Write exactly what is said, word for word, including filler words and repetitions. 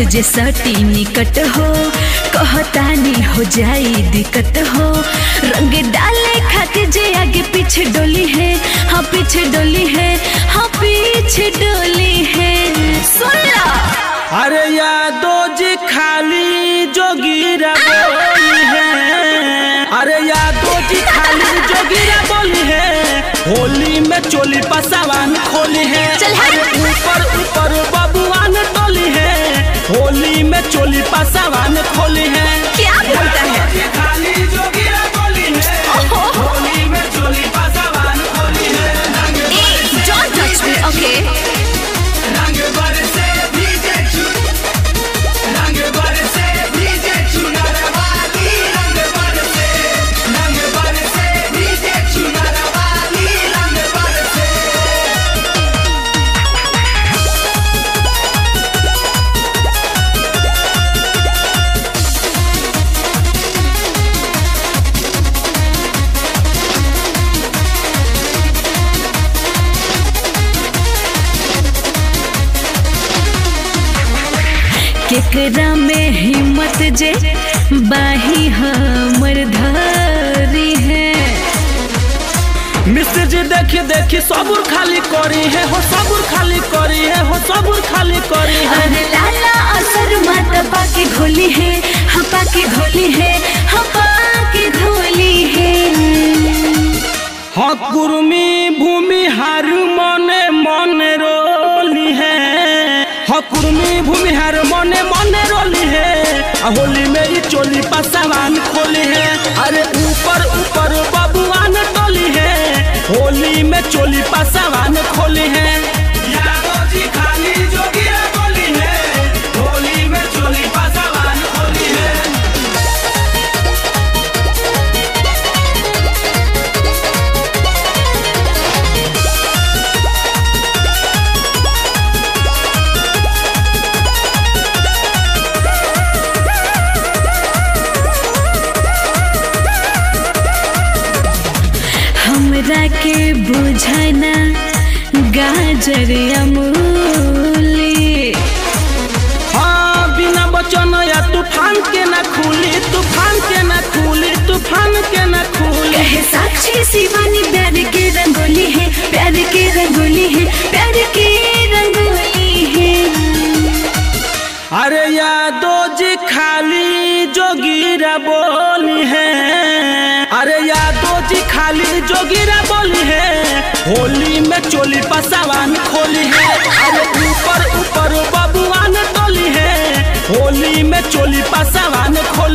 जे सटी निकट हो, कहतानी हो जाई दिक्कत हो। रंग डाले खातिर जे आगे पीछे डोली है, हाँ पीछे डोली है, हाँ पीछे डोली है। सुन ला अरे यादो जी खाली जोगिरा बोली है, अरे यादो जी खाली जोगिरा बोली है। होली में चोली पसावान खोली है, अरे ऊपर ऊपर बबुआन टोली है। होली में चोली पसावान खोली है। क्या बोलता है? खाली जोगिरा बोली है, होली में चोली पसावान खोली है। Don't touch me, okay? रंग बरसे भीजे रंग बरसे भीजे चुनरवाली, रंग बरसे रंग बरसे भीजे चुनरवाली, रंग बरसे। केकरा में हिम्मत जे बाही हमर धरी है। मिस्र जी देखी देखी सबूर खाली करी है हो, सबूर खाली करी है हो, सबूर खाली करी है। अरे लाला असर माता पाके घोली है, हपा के घोली है, हपा के घोली है। हाँ कुर्मी भूमि हार मने मने रोली है, हाँ कुर्मी भूमि हार मने मने रोली है। होली मेरी चोली पसावान खोली है, अरे ऊपर ऊपर बबुआन टोली है। होली में चोली पसावान खोली है। यादव जी खाली जोगिरा बोली है, होली में चोली पसावान खोली है। हमरा के बुझाना गाजर अमूली, हाँ बिना बचन या तूफान के ना खुली, तूफान के ना खुली, तूफान के ना खुली। कहे साक्षी शिवानी प्यार के रंगोली है, प्यार के रंगोली है, प्यार के रंगोली है। अरे यादो जी खाली जोगिरा बोली है, अरे यादो जी खाली जोगिरा बोली है। होली में चोली पसावान खोली है, अरे ऊपर ऊपर बबुआन टोली है। होली में चोली पसावान खोली